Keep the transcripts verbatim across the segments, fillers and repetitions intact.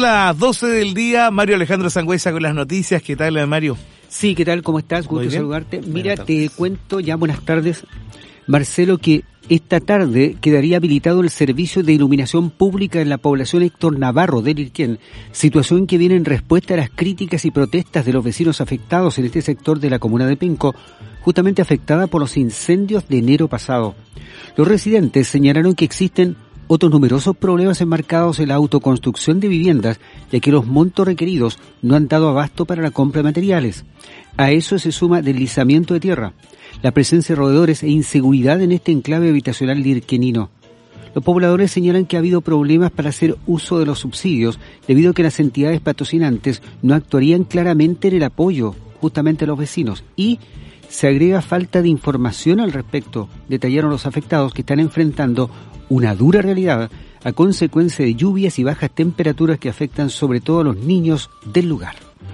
las doce del día, Mario Alejandro Sangüesa con las noticias. ¿Qué tal, Mario? Sí, ¿qué tal? ¿Cómo estás? Gusto saludarte. Mira, te cuento ya, buenas tardes, Marcelo, que esta tarde quedaría habilitado el servicio de iluminación pública en la población Héctor Navarro de Lirquén, situación que viene en respuesta a las críticas y protestas de los vecinos afectados en este sector de la comuna de Penco, justamente afectada por los incendios de enero pasado. Los residentes señalaron que existen otros numerosos problemas enmarcados en la autoconstrucción de viviendas, ya que los montos requeridos no han dado abasto para la compra de materiales. A eso se suma deslizamiento de tierra, la presencia de roedores e inseguridad en este enclave habitacional lirquenino. Los pobladores señalan que ha habido problemas para hacer uso de los subsidios, debido a que las entidades patrocinantes no actuarían claramente en el apoyo justamente a los vecinos, y se agrega falta de información al respecto. Detallaron los afectados que están enfrentando una dura realidad a consecuencia de lluvias y bajas temperaturas que afectan sobre todo a los niños del lugar.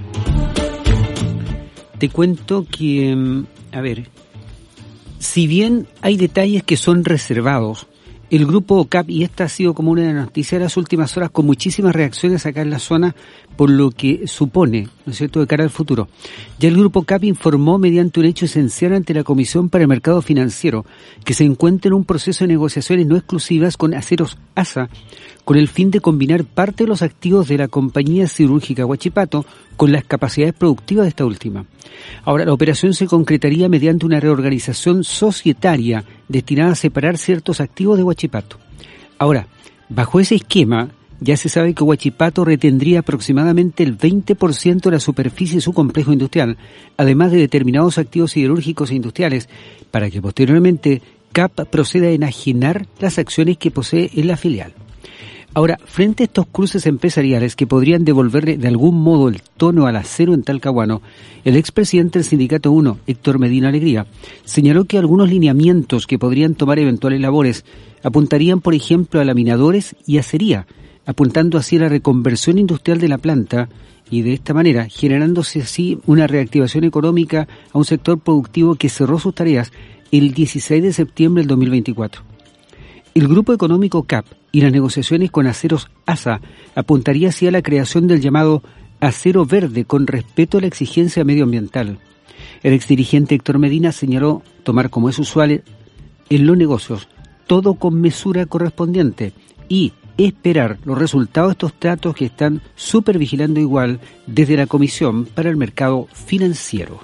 Te cuento que, a ver, si bien hay detalles que son reservados, el grupo O C A P, y esta ha sido como una de las noticias de las últimas horas, con muchísimas reacciones acá en la zona, por lo que supone, ¿no es cierto?, de cara al futuro. Ya el grupo O C A P informó mediante un hecho esencial ante la Comisión para el Mercado Financiero que se encuentra en un proceso de negociaciones no exclusivas con Aceros A S A, con el fin de combinar parte de los activos de la compañía siderúrgica Huachipato con las capacidades productivas de esta última. Ahora, la operación se concretaría mediante una reorganización societaria destinada a separar ciertos activos de Huachipato. Ahora, bajo ese esquema, ya se sabe que Huachipato retendría aproximadamente el veinte por ciento de la superficie de su complejo industrial, además de determinados activos siderúrgicos e industriales, para que posteriormente C A P proceda a enajenar las acciones que posee en la filial. Ahora, frente a estos cruces empresariales que podrían devolverle de algún modo el tono al acero en Talcahuano, el expresidente del Sindicato uno, Héctor Medina Alegría, señaló que algunos lineamientos que podrían tomar eventuales labores apuntarían, por ejemplo, a laminadores y acería, apuntando así a la reconversión industrial de la planta y de esta manera generándose así una reactivación económica a un sector productivo que cerró sus tareas el dieciséis de septiembre del dos mil veinticuatro. El grupo económico C A P y las negociaciones con Aceros A S A apuntaría así a la creación del llamado acero verde con respeto a la exigencia medioambiental. El exdirigente Héctor Medina señaló tomar como es usual en los negocios todo con mesura correspondiente y esperar los resultados de estos tratos que están supervigilando igual desde la Comisión para el Mercado Financiero.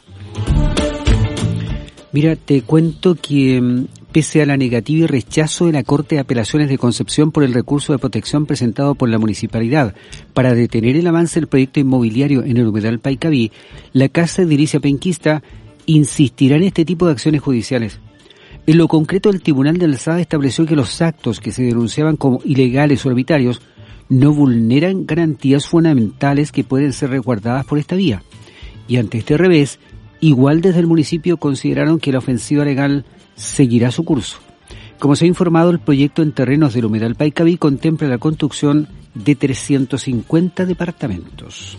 Mira, te cuento que pese a la negativa y rechazo de la Corte de Apelaciones de Concepción por el recurso de protección presentado por la Municipalidad para detener el avance del proyecto inmobiliario en el humedal Paicaví, la Casa Edilicia Penquista insistirá en este tipo de acciones judiciales. En lo concreto, el Tribunal de Alzada estableció que los actos que se denunciaban como ilegales o arbitrarios no vulneran garantías fundamentales que pueden ser resguardadas por esta vía. Y ante este revés, igual desde el municipio consideraron que la ofensiva legal seguirá su curso. Como se ha informado, el proyecto en terrenos del humedal Paicaví contempla la construcción de trescientos cincuenta departamentos.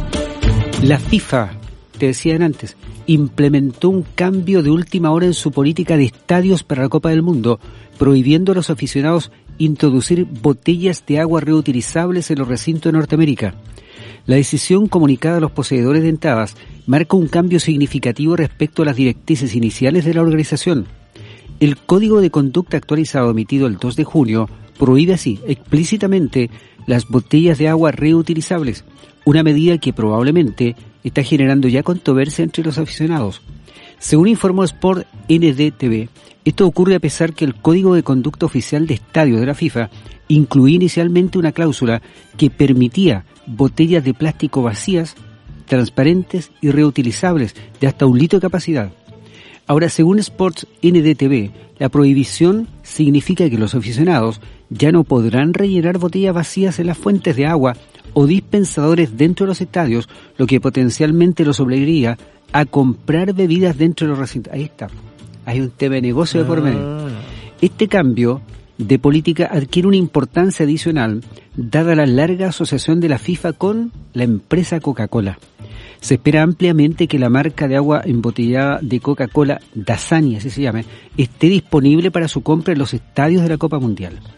La FIFA, te decían antes, implementó un cambio de última hora en su política de estadios para la Copa del Mundo, prohibiendo a los aficionados introducir botellas de agua reutilizables en los recintos de Norteamérica. La decisión comunicada a los poseedores de entradas marca un cambio significativo respecto a las directrices iniciales de la organización. El Código de Conducta actualizado emitido el dos de junio prohíbe así explícitamente las botellas de agua reutilizables, una medida que probablemente está generando ya controversia entre los aficionados. Según informó Sport N D T V, esto ocurre a pesar que el Código de Conducta Oficial de Estadios de la FIFA incluía inicialmente una cláusula que permitía botellas de plástico vacías, transparentes y reutilizables de hasta un litro de capacidad. Ahora, según Sports N D T V, la prohibición significa que los aficionados ya no podrán rellenar botellas vacías en las fuentes de agua o dispensadores dentro de los estadios, lo que potencialmente los obligaría a comprar bebidas dentro de los recintos. Ahí está. Hay un tema de negocio de por medio. Este cambio de política adquiere una importancia adicional dada la larga asociación de la FIFA con la empresa Coca-Cola. Se espera ampliamente que la marca de agua embotellada de Coca-Cola, Dasani, así se llama, esté disponible para su compra en los estadios de la Copa Mundial.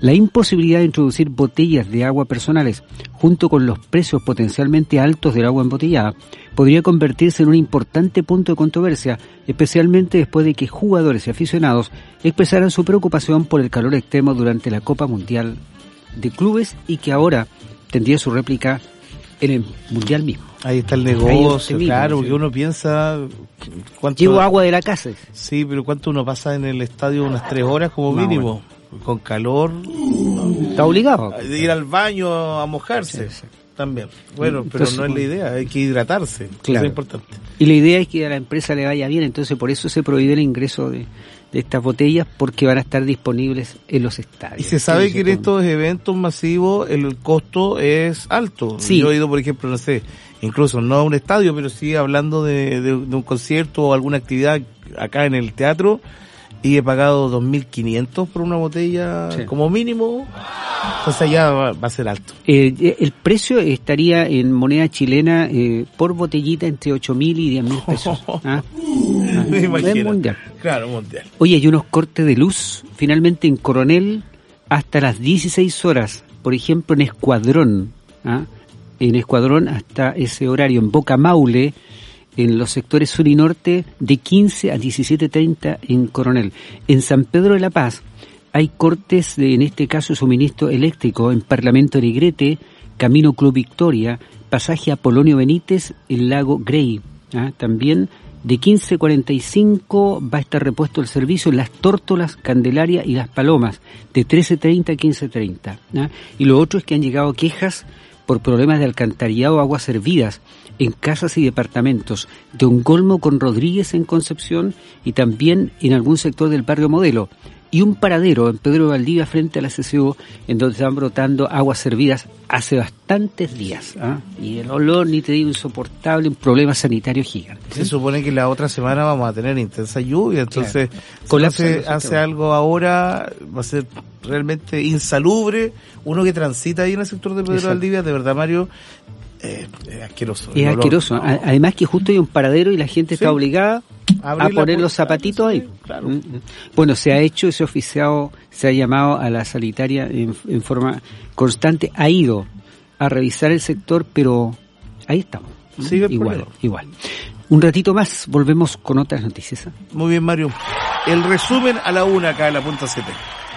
La imposibilidad de introducir botellas de agua personales, junto con los precios potencialmente altos del agua embotellada, podría convertirse en un importante punto de controversia, especialmente después de que jugadores y aficionados expresaran su preocupación por el calor extremo durante la Copa Mundial de Clubes y que ahora tendría su réplica en el Mundial mismo. Ahí está el negocio, claro, porque uno piensa... ¿cuánto... Llevo agua de la casa. Sí, pero ¿cuánto uno pasa en el estadio? Unas tres horas como no, mínimo. Bueno. Con calor. Está obligado. De ir al baño a mojarse. Sí, sí. También. Bueno, pero entonces, no es la idea, hay que hidratarse. Claro. Eso es importante. Y la idea es que a la empresa le vaya bien, entonces por eso se prohíbe el ingreso de, de estas botellas, porque van a estar disponibles en los estadios. Y se sabe sí, que en estos eventos masivos el costo es alto. Sí. Yo he ido, por ejemplo, no sé, incluso no a un estadio, pero sí hablando de, de, de un concierto o alguna actividad acá en el teatro, y he pagado dos mil quinientos por una botella sí. como mínimo, entonces ya va, va a ser alto. Eh, el precio estaría en moneda chilena eh, por botellita entre ocho mil y diez mil pesos. ¿Ah? Ah, Me imagino. Es mundial. Claro, mundial. Oye, hay unos cortes de luz, finalmente en Coronel, hasta las dieciséis horas, por ejemplo en Escuadrón, ¿ah? en Escuadrón hasta ese horario, en Boca Maule, en los sectores sur y norte, de quince a diecisiete treinta en Coronel. En San Pedro de la Paz hay cortes de, en este caso, suministro eléctrico en Parlamento Negrete, Camino Club Victoria, pasaje Apolonio Benítez, el lago Grey. ¿Ah? También de quince cuarenta y cinco va a estar repuesto el servicio en Las Tórtolas, Candelaria y Las Palomas, de trece treinta a quince treinta. ¿Ah? Y lo otro es que han llegado quejas por problemas de alcantarillado o aguas servidas en casas y departamentos de Ongolmo con Rodríguez en Concepción y también en algún sector del barrio Modelo, y un paradero en Pedro de Valdivia frente a la C C U en donde están brotando aguas servidas hace bastantes días, ¿eh? Y el olor, ni te digo, insoportable, un problema sanitario gigante. Se supone que la otra semana vamos a tener intensa lluvia, entonces claro. si hace, hace algo ahora va a ser realmente insalubre. Uno que transita ahí en el sector de Pedro de Valdivia, de verdad, Mario, Eh, es asqueroso. Es asqueroso. No. Además que justo hay un paradero y la gente sí. está obligada a poner los zapatitos ahí. Claro. Bueno, se ha hecho ese oficiado, se ha llamado a la sanitaria en, en forma constante, ha ido a revisar el sector, pero ahí estamos. Sigue igual, igual. Un ratito más, volvemos con otras noticias. Muy bien, Mario. El resumen a la una acá en la punta C P.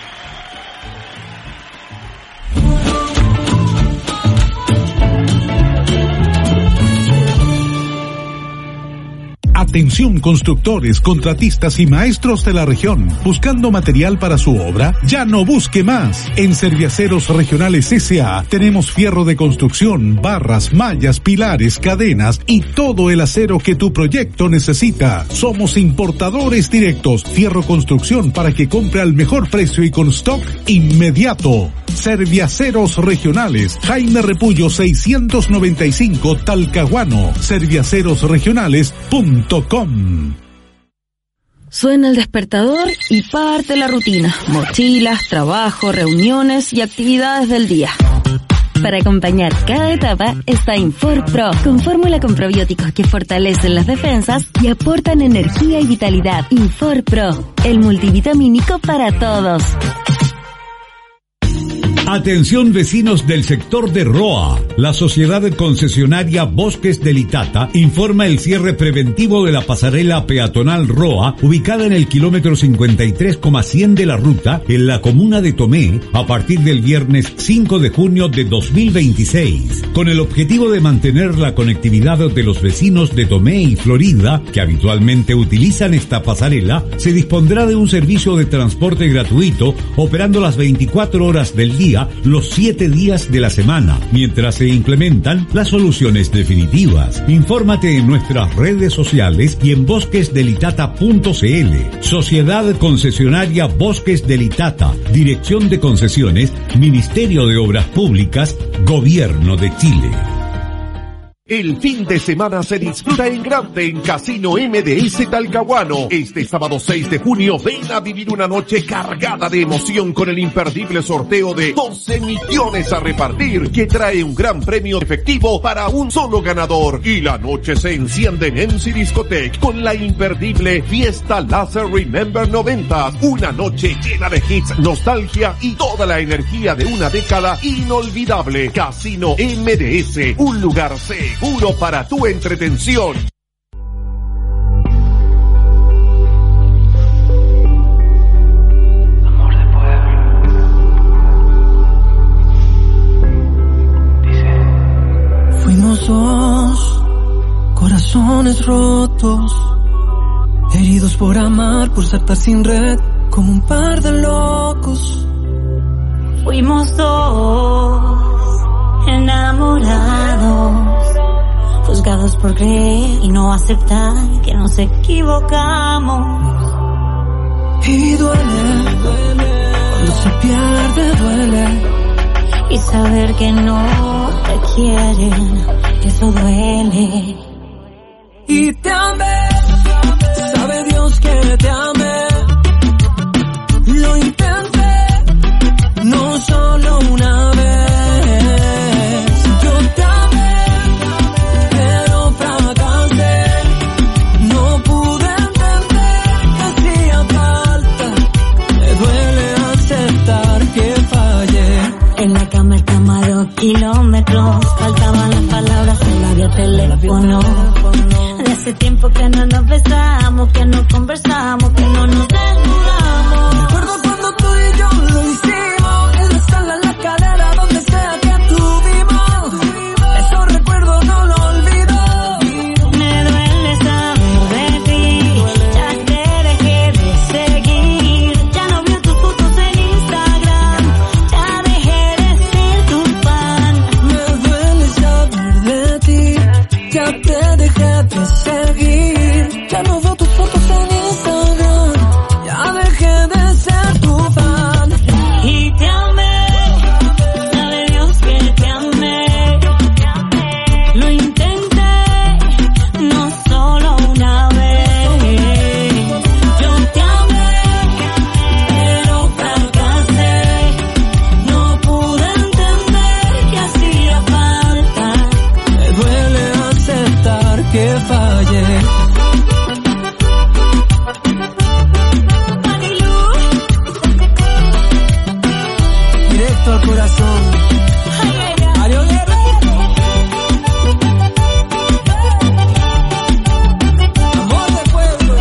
Atención constructores, contratistas y maestros de la región. ¿Buscando material para su obra? Ya no busque más. En Serviaceros Regionales S A tenemos fierro de construcción, barras, mallas, pilares, cadenas y todo el acero que tu proyecto necesita. Somos importadores directos. Fierro construcción para que compre al mejor precio y con stock inmediato. Serviaceros Regionales, Jaime Repullo seiscientos noventa y cinco, Talcahuano. serviaceros regionales punto com. Suena el despertador y parte la rutina. Mochilas, trabajo, reuniones y actividades del día. Para acompañar cada etapa está Infor Pro, con fórmula con probióticos que fortalecen las defensas y aportan energía y vitalidad. Infor Pro, el multivitamínico para todos. Atención vecinos del sector de Roa. La sociedad concesionaria Bosques del Itata informa el cierre preventivo de la pasarela peatonal Roa, ubicada en el kilómetro cincuenta y tres coma cien de la ruta, en la comuna de Tomé, a partir del viernes cinco de junio de dos mil veintiséis. Con el objetivo de mantener la conectividad de los vecinos de Tomé y Florida, que habitualmente utilizan esta pasarela, se dispondrá de un servicio de transporte gratuito, operando las veinticuatro horas del día, los siete días de la semana, mientras se implementan las soluciones definitivas. Infórmate en nuestras redes sociales y en bosques del itata punto c l. Sociedad Concesionaria Bosques del Itata, Dirección de Concesiones, Ministerio de Obras Públicas, Gobierno de Chile. El fin de semana se disfruta en grande en Casino M D S Talcahuano. Este sábado seis de junio ven a vivir una noche cargada de emoción con el imperdible sorteo de doce millones a repartir, que trae un gran premio efectivo para un solo ganador. Y la noche se enciende en M C Discotech con la imperdible Fiesta Láser Remember noventa. Una noche llena de hits, nostalgia y toda la energía de una década inolvidable. Casino M D S, un lugar seguro Seguro para tu entretención. Amor de pueblo. Dice. Fuimos dos corazones rotos, heridos por amar, por saltar sin red, como un par de locos. Fuimos dos enamorados, juzgados por creer y no aceptar que nos equivocamos. Y duele, duele, cuando se pierde duele. Y saber que no te quieren, eso duele. Y te amé, sabe Dios que te amé. Lo intenté, no solo una vez. En la cama estamos a dos kilómetros, faltaban las palabras en el teléfono. De hace tiempo que no nos besamos, que no conversamos, que no nos desnudamos. Recuerdo cuando tú y yo lo hicimos, en la sala, en la escalera, donde sea que estuvimos. Esos recuerdos no lo olvido. Me duele saber de ti, ya te dejé de seguir. Ya no veo tus fotos en Instagram, ya dejé de ser tu fan. Me duele saber de ti, ya te dejé de seguir. Ya no veo tus fotos en Instagram, ya dejé de ser tu fan. Y te amé, sabe Dios que te amé. Lo intenté, no solo una vez. Yo te amé, pero fracasé. No pude entender que hacía falta. Me duele aceptar que fallé. Directo al corazón. Mario Guerra. Amor de pueblo.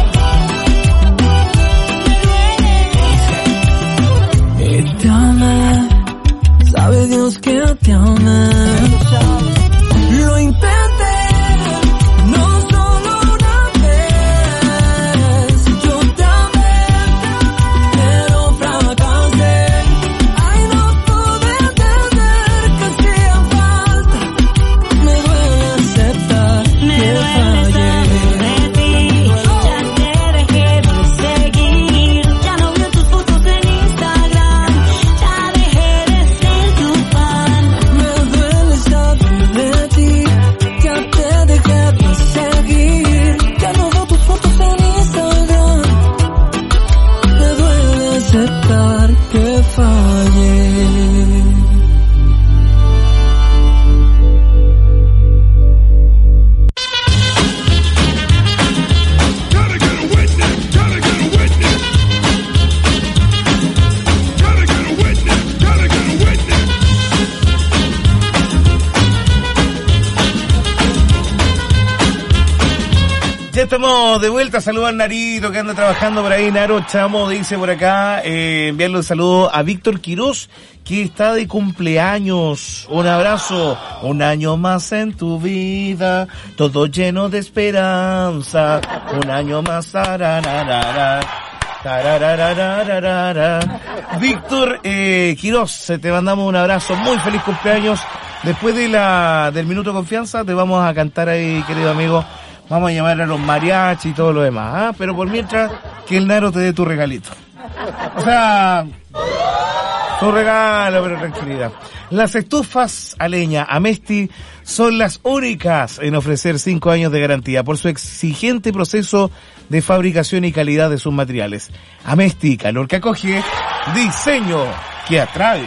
Y te amé, sabe Dios que te amé. Lo intenté, no solo una vez. Yo te amé, pero fracasé. Ay, no pude entender que hacía falta. Me duele aceptar Me que duele saber de ti, ya te dejé de seguir. Ya no veo tus fotos en Instagram, ya dejé de ser tu fan. Me duele saber de ti, ya te dejé de seguir. Ya no veo tus fotos en Instagram. Me duele aceptar que fallé. Ya estamos de vuelta, saludos al Narito que anda trabajando por ahí. Naro Chamo dice por acá, eh, enviarle un saludo a Víctor Quirós, que está de cumpleaños. Un abrazo, un año más en tu vida, todo lleno de esperanza, un año más. Tarararara, tarararararara. Víctor eh, Quirós, te mandamos un abrazo, muy feliz cumpleaños. Después de la del minuto de confianza te vamos a cantar ahí, querido amigo. Vamos a llamar a los mariachis y todo lo demás, ¿ah? Pero por mientras, que el Naro te dé tu regalito. O sea, Su regalo, pero tranquilidad. Las estufas a leña Amesti son las únicas en ofrecer cinco años de garantía por su exigente proceso de fabricación y calidad de sus materiales. Amesti, calor que acoge, diseño que atrae.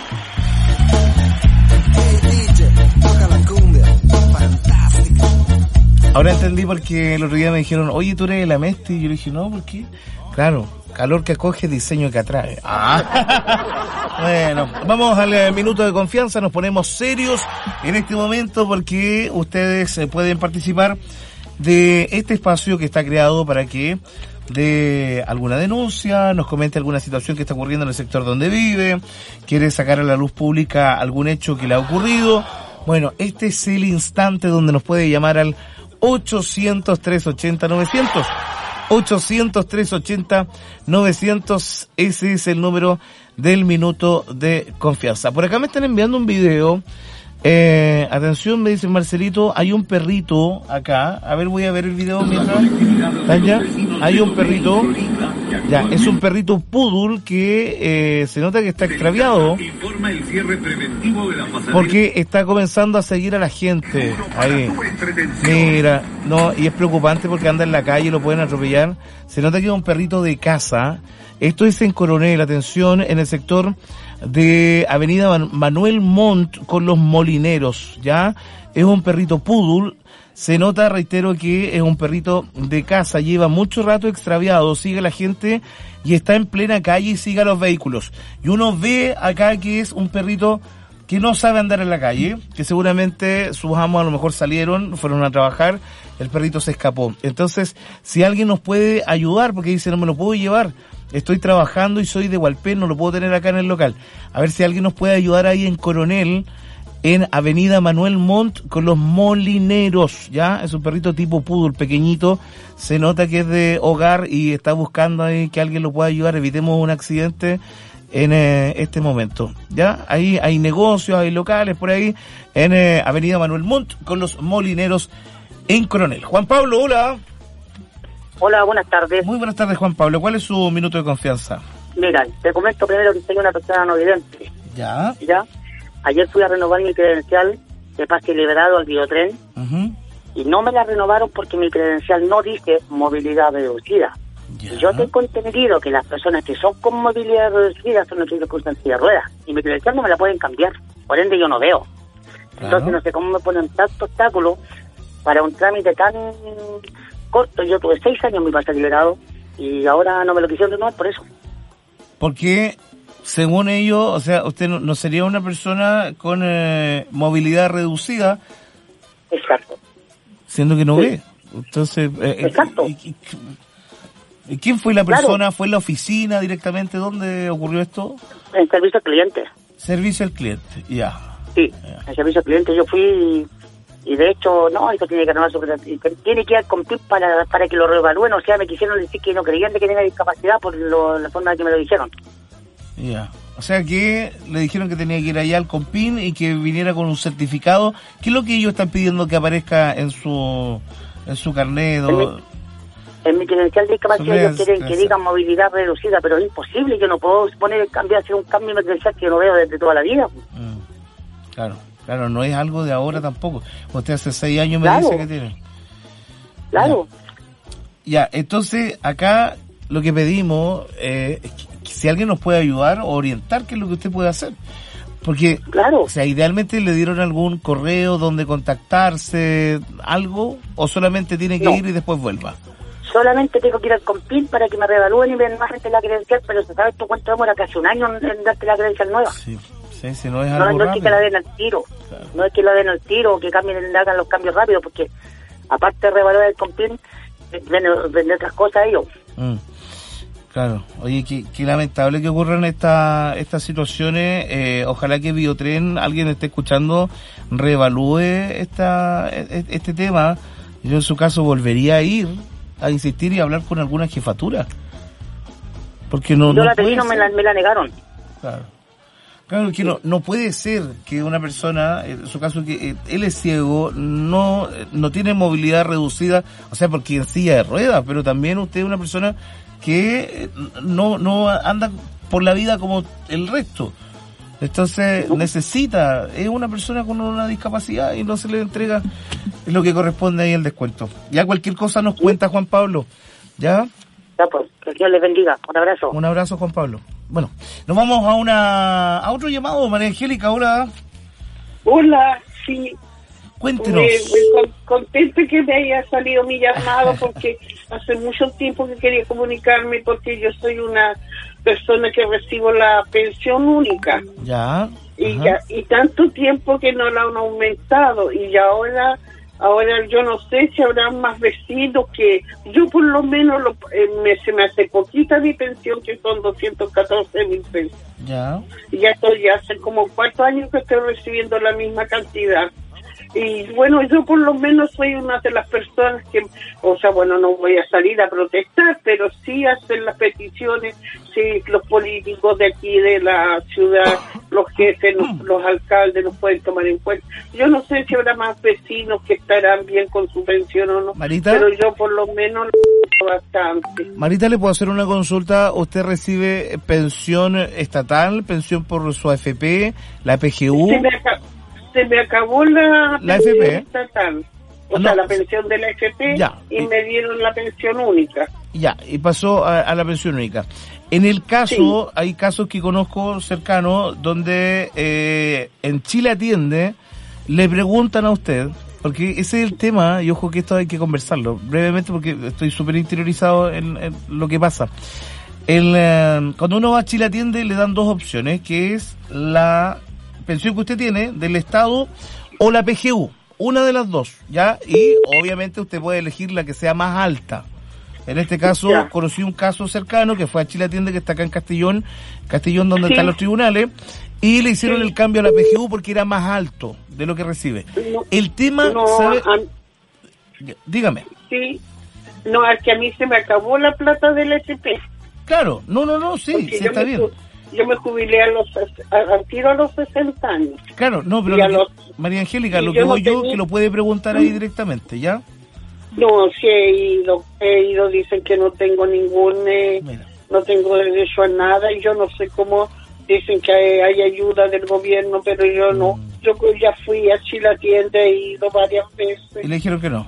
Ahora entendí porque el otro día me dijeron, oye, tú eres el Amesti, y yo le dije, no, ¿por qué? Claro, calor que acoge, diseño que atrae. Ah. Bueno, vamos al minuto de confianza, nos ponemos serios en este momento porque ustedes pueden participar de este espacio que está creado para que de alguna denuncia, nos comente alguna situación que está ocurriendo en el sector donde vive, quiere sacar a la luz pública algún hecho que le ha ocurrido. Bueno, este es el instante donde nos puede llamar al ochocientos, trescientos ochenta, novecientos. ochocientos, trescientos ochenta, novecientos. Ese es el número del minuto de confianza. Por acá me están enviando un video. Eh, atención, me dice Marcelito, hay un perrito acá. A ver, voy a ver el video mientras. ¿Tanya? Hay un perrito. Ya, es un perrito poodle que eh, se nota que está extraviado. Porque está comenzando a seguir a la gente. Ahí. Mira, no, y es preocupante porque anda en la calle y lo pueden atropellar. Se nota que es un perrito de casa. Esto es en Coronel, atención, en el sector de Avenida Manuel Montt con los Molineros, ¿ya? Es un perrito poodle, se nota, reitero, que es un perrito de casa, lleva mucho rato extraviado, sigue a la gente y está en plena calle y sigue a los vehículos. Y uno ve acá que es un perrito que no sabe andar en la calle, que seguramente sus amos a lo mejor salieron, fueron a trabajar, el perrito se escapó. Entonces, si alguien nos puede ayudar, porque dice, no me lo puedo llevar, estoy trabajando y soy de Hualpén, no lo puedo tener acá en el local. A ver si alguien nos puede ayudar ahí en Coronel, en Avenida Manuel Montt con los Molineros, ¿ya? Es un perrito tipo poodle, pequeñito, se nota que es de hogar y está buscando ahí que alguien lo pueda ayudar, evitemos un accidente en eh, este momento, ¿ya? Ahí hay negocios, hay locales por ahí, en eh, Avenida Manuel Montt con los Molineros en Coronel. Juan Pablo, hola. Hola, buenas tardes. Muy buenas tardes, Juan Pablo. ¿Cuál es su minuto de confianza? Mira, te comento primero que soy una persona no vidente. Ya. Ya. Ayer fui a renovar mi credencial de pase liberado al biotren uh-huh. y no me la renovaron porque mi credencial no dice movilidad reducida. Ya. Yo tengo entendido que las personas que son con movilidad reducida son los que usan silla de ruedas y mi credencial no me la pueden cambiar. Por ende yo no veo. Claro. Entonces no sé cómo me ponen tanto obstáculo para un trámite tan corto. Yo tuve seis años mi pase liberado y ahora no me lo quisieron renovar por eso. Porque según ellos, o sea, usted no, no sería una persona con eh, movilidad reducida. Exacto. Siendo que no sí. ve. Entonces, eh, exacto. Y, y, ¿quién fue la persona? Claro. ¿Fue en la oficina directamente? ¿Dónde ocurrió esto? En servicio al cliente. Servicio al cliente, ya. Sí, ya. En servicio al cliente yo fui y, y de hecho, no, esto tiene que renovar su tiene que ir con P I P para, para que lo reevalúen. O sea, me quisieron decir que no creían de que tenga discapacidad por lo, la forma en que me lo dijeron. Ya, o sea que le dijeron que tenía que ir allá al Compin y que viniera con un certificado. ¿Qué es lo que ellos están pidiendo que aparezca en su en su carnet? En mi, en mi credencial de discapacidad ellos quieren que digan movilidad reducida, pero es imposible. Yo no puedo poner el cambio, hacer un cambio en mi credencial que yo no veo desde toda la vida. Mm, claro, claro, no es algo de ahora tampoco. Usted hace seis años me claro. dice que tiene. Claro. Ya, ya, entonces acá lo que pedimos eh, es que si alguien nos puede ayudar o orientar qué es lo que usted puede hacer. Porque, claro. o sea, idealmente le dieron algún correo donde contactarse, algo, o solamente tiene que no. ir y después vuelva. Solamente tengo que ir al Compin para que me reevalúen y me den más gente la credencial, pero se sabe tú cuánto demora, casi un año en darte la credencial nueva. Sí, sí, si no es no, algo no rápido. es que la den al tiro, claro. No es que la den al tiro o que cambien, hagan los cambios rápidos, porque aparte de reevaluar el Compin, venden, venden otras cosas ellos. Mm. Claro, oye, qué, qué lamentable que ocurran esta, estas situaciones. Eh, ojalá que Biotren, alguien esté escuchando, reevalúe esta, este tema. Yo en su caso volvería a ir, a insistir y a hablar con alguna jefatura. Porque no. Yo no la pedí, no me la, me la negaron. Claro. Claro que no, no puede ser que una persona, en su caso que eh, él es ciego, no no tiene movilidad reducida, o sea, porque en silla de ruedas, pero también usted es una persona que no no anda por la vida como el resto. Entonces necesita, es una persona con una discapacidad y no se le entrega lo que corresponde ahí el descuento. Ya cualquier cosa nos cuenta Juan Pablo, ¿ya? Ya pues, que Dios les bendiga, un abrazo. Un abrazo, Juan Pablo. Bueno, nos vamos a una a otro llamado, María Angélica, hola. Hola, sí. Cuéntenos. Me, me contento que me haya salido mi llamado porque hace mucho tiempo que quería comunicarme porque yo soy una persona que recibo la pensión única. Ya. Y ya, y tanto tiempo que no la han aumentado y ahora ahora yo no sé si habrá más vecinos que yo por lo menos lo, eh, me, se me hace poquita mi pensión que son doscientos catorce mil pesos. Ya. Y ya estoy hace como cuatro años que estoy recibiendo la misma cantidad. Y bueno, yo por lo menos soy una de las personas que, o sea, bueno, no voy a salir a protestar, pero sí hacer las peticiones, sí, los políticos de aquí, de la ciudad, los jefes, los, los alcaldes nos pueden tomar en cuenta. Yo no sé si habrá más vecinos que estarán bien con su pensión o no, Marita, pero yo por lo menos lo bastante. Marita, ¿le puedo hacer una consulta? ¿Usted recibe pensión estatal, pensión por su A F P, la P G U? Se me acaba. Se me acabó la, la pensión F P estatal, o no. sea, la pensión de la F P ya. y me dieron la pensión única. Ya, y pasó a, a la pensión única. En el caso, sí. hay casos que conozco cercanos donde eh, en Chile Atiende le preguntan a usted, porque ese es el tema, y ojo que esto hay que conversarlo brevemente porque estoy súper interiorizado en, en lo que pasa. El, eh, cuando uno va a Chile Atiende le dan dos opciones, que es la pensión que usted tiene del Estado o la P G U, una de las dos, ¿ya? Y obviamente usted puede elegir la que sea más alta. En este caso, ya. conocí un caso cercano que fue a Chile Atiende, que está acá en Castellón, Castellón donde sí. están los tribunales, y le hicieron sí. el cambio a la P G U porque era más alto de lo que recibe. No, el tema, no, ¿sabe? A... Dígame. Sí, no, es que a mí se me acabó la plata del S P. Claro, no, no, no, sí, porque sí está bien. Yo me jubilé a los al tiro a los sesenta años. Claro, no, pero lo que, los, María Angélica, lo que voy no yo, tenía... que lo puede preguntar ahí directamente, ¿ya? No, sí he ido, he ido, dicen que no tengo ningún, eh, no tengo derecho a nada y yo no sé cómo, dicen que hay, hay ayuda del gobierno, pero yo mm. no. Yo ya fui a Chile Atiende, he ido varias veces. ¿Y le dijeron que no?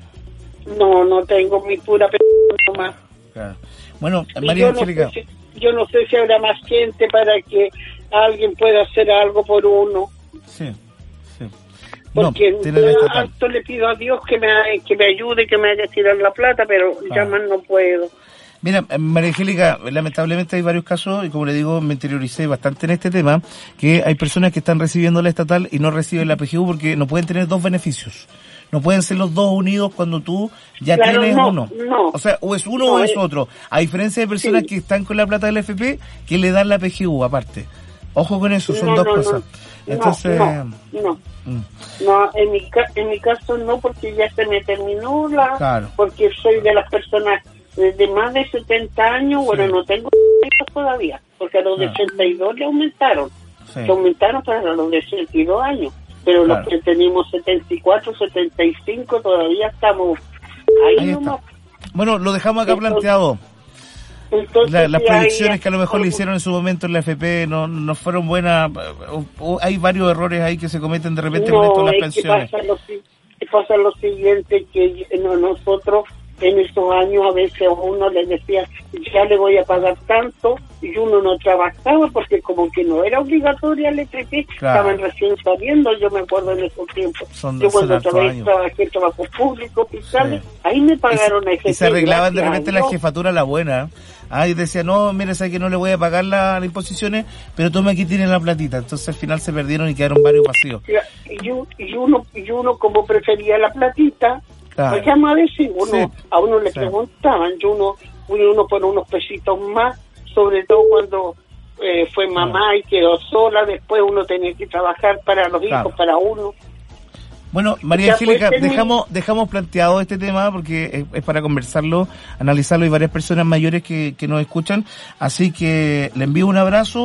No, no tengo mi pura pensión nomás. Claro. Bueno, María Angélica... Yo no sé si habrá más gente para que alguien pueda hacer algo por uno. Sí, sí. Porque no, alto le pido a Dios que me que me ayude, que me haga tirar la plata, pero ah. ya más no puedo. Mira, María Angélica, lamentablemente hay varios casos, y como le digo, me interioricé bastante en este tema, que hay personas que están recibiendo la estatal y no reciben la P G U porque no pueden tener dos beneficios. No pueden ser los dos unidos cuando tú ya claro, tienes no, uno. No, o sea, o es uno no, o es, es otro. A diferencia de personas sí. que están con la plata del F P, que le dan la P G U aparte. Ojo con eso, son no, dos no, cosas. No, Entonces, no, no. Mm. No, en mi, en mi caso no, porque ya se me terminó la... Claro. Porque soy de las personas de más de setenta años, bueno, sí. no tengo todavía, porque a los de ochenta y dos le aumentaron. Sí. Le aumentaron para los de sesenta y dos años. Pero claro. los que tenemos setenta y cuatro, setenta y cinco todavía estamos ahí, ahí nomás. Bueno, lo dejamos acá entonces, planteado. Entonces, la, las proyecciones que a lo mejor le hicieron en su momento en la F P no, no fueron buenas. O, o hay varios errores ahí que se cometen de repente no, con esto de las pensiones. Que pasa, lo, que pasa lo siguiente, que no, nosotros en estos años a veces a uno le decía, ya le voy a pagar tanto, y uno no trabajaba porque como que no era obligatoria el F P, claro. estaban recién saliendo, yo me acuerdo en esos tiempos. Son yo cuando trabajé, trabajé en trabajos públicos, fiscales, sí. ahí me pagaron y, F P. Y se arreglaban de repente la jefatura la buena. Ah, y decía, no, mire, sabe que no le voy a pagar la, las imposiciones, pero tome aquí tiene la platita. Entonces al final se perdieron y quedaron varios vacíos. Y, y, uno, y uno como prefería la platita, claro. pues llama a decir, uno, sí. a uno le sí. preguntaban, yo uno, uno pone unos pesitos más, sobre todo cuando eh, fue mamá ah. y quedó sola, después uno tenía que trabajar para los claro. hijos, para uno. Bueno, María Angélica, dejamos dejamos planteado este tema porque es, es para conversarlo, analizarlo, hay varias personas mayores que, que nos escuchan, así que le envío un abrazo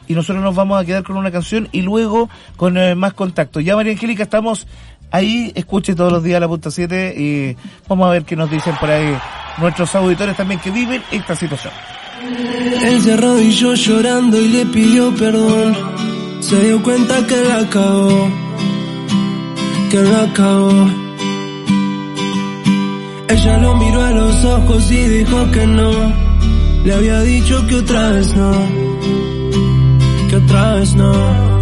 y nosotros nos vamos a quedar con una canción y luego con eh, más contacto. Ya, María Angélica, estamos ahí, escuche todos los días la punta siete y vamos a ver qué nos dicen por ahí nuestros auditores también que viven esta situación. Él se arrodilló llorando y le pidió perdón. Se dio cuenta que la cagó, que la cagó. Ella lo miró a los ojos y dijo que no. Le había dicho que otra vez no, que otra vez no.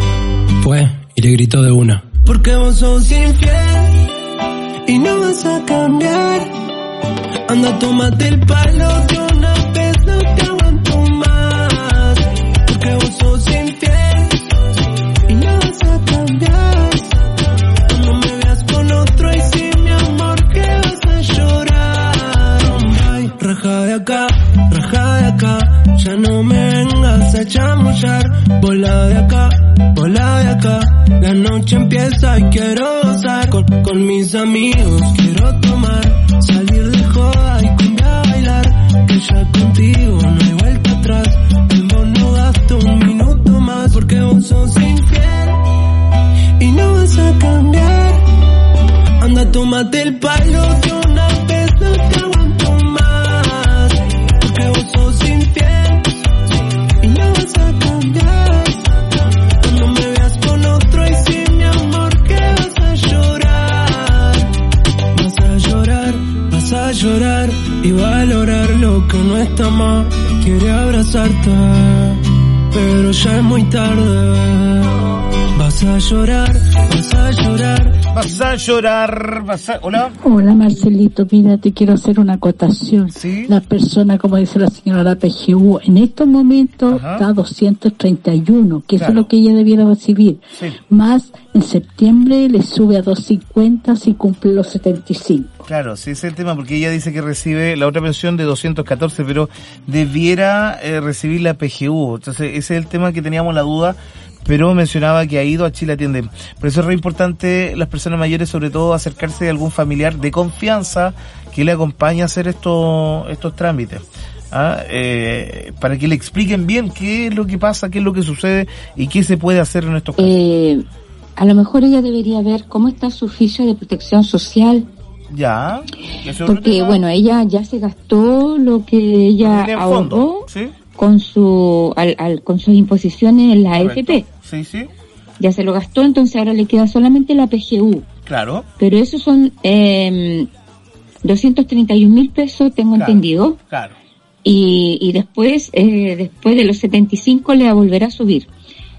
Fue y le gritó de una: porque vos sos infiel y no vas a cambiar. Anda, tómate el palo que una vez no te aguanto más. Porque vos sos infiel y no vas a cambiar. Cuando me veas con otro y sí, mi amor, que vas a llorar. Ay, raja de acá, raja de acá, ya no me vengas a chamullar. Bola de acá, bola de acá, la noche empieza y quiero gozar. Con, con mis amigos quiero tomar, salir de joda y cumbia a bailar. Que ya contigo no hay vuelta atrás. En vos no gasto un minuto más. Porque vos sos infiel y no vas a cambiar. Anda, tómate el palo que una vez no te aguanto más. Porque vos sos infiel y no vas a cambiar. Cuando me veas con otro y sí, mi amor, que vas a llorar. Vas a llorar, vas a llorar y valorar lo que no está más. Quiere abrazarte, pero ya es muy tarde. Vas a llorar, vas a llorar, vas a llorar, vas a... Hola. Hola, Marcelito, mira, te quiero hacer una acotación. ¿Sí? La persona, como dice la señora, la P G U, en estos momentos Ajá. está a doscientos treinta y uno, que claro. eso es lo que ella debiera recibir. Sí. Más, en septiembre le sube a doscientos cincuenta si cumple los setenta y cinco. Claro, sí, ese es el tema, porque ella dice que recibe la otra pensión de doscientos catorce, pero debiera eh, recibir la P G U. Entonces, ese es el tema que teníamos la duda, pero mencionaba que ha ido a Chile Atiende. Por eso es re importante las personas mayores, sobre todo, acercarse de algún familiar de confianza que le acompañe a hacer estos estos trámites. ¿Ah? Eh, para que le expliquen bien qué es lo que pasa, qué es lo que sucede y qué se puede hacer en estos casos. Eh, a lo mejor ella debería ver cómo está su ficha de protección social. Ya. Porque, bueno, ella ya se gastó lo que ella ahorró. ¿Sí? con su al, al con sus imposiciones en la A F P. Sí, sí. Ya se lo gastó, entonces ahora le queda solamente la P G U. Claro. Pero esos son eh, doscientos treinta y un mil pesos, tengo claro, entendido. Claro. Y, y después, eh, después de los setenta y cinco le va a volver a subir.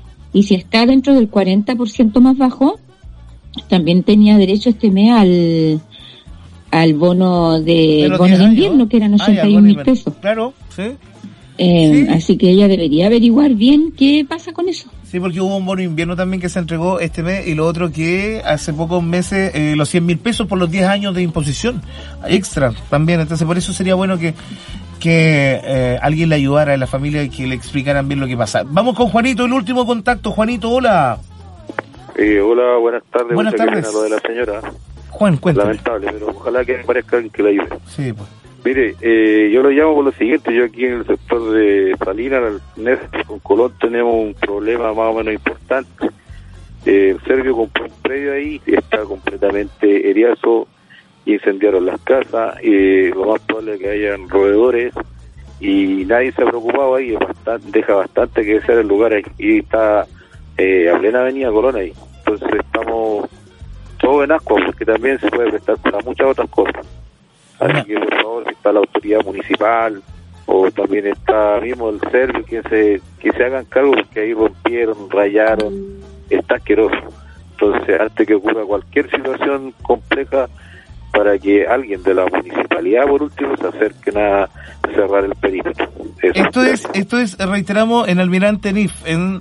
Y si está dentro del cuarenta por ciento más bajo, también tenía derecho este mes al al bono de, de bono de invierno, años, que eran ochenta y un mil pesos. Claro, sí. Eh, sí. Así que ella debería averiguar bien qué pasa con eso. Sí, porque hubo un bono invierno también que se entregó este mes, y lo otro que hace pocos meses eh, los cien mil pesos por los diez años de imposición extra también. Entonces por eso sería bueno que que eh, alguien le ayudara a la familia y que le explicaran bien lo que pasa. Vamos con Juanito, el último contacto. Juanito, hola. Eh, hola, buenas tardes. Buenas Muchas tardes. gracias a lo de la señora. Juan, cuéntame. Lamentable, pero ojalá que aparezca alguien que le ayude. Sí, pues. Mire, eh, yo lo llamo por lo siguiente. Yo aquí en el sector de Salinas, en el N E S, con Colón, tenemos un problema más o menos importante. Eh, el Servio compró un predio ahí, está completamente eriazo, incendiaron las casas, y lo más probable es que hayan roedores, y nadie se ha preocupado ahí, es bastante, deja bastante que desear el lugar ahí, y está eh, a plena avenida Colón ahí. Entonces estamos todos en ascuas, porque también se puede prestar para muchas otras cosas. Así que por favor, si está la autoridad municipal o también está mismo el Servio, que se que se hagan cargo, porque ahí rompieron, rayaron, está asqueroso. Entonces, antes que ocurra cualquier situación compleja, para que alguien de la municipalidad, por último, se acerquen a cerrar el perímetro. Eso. Esto es, esto es, reiteramos, en Almirante N I F, en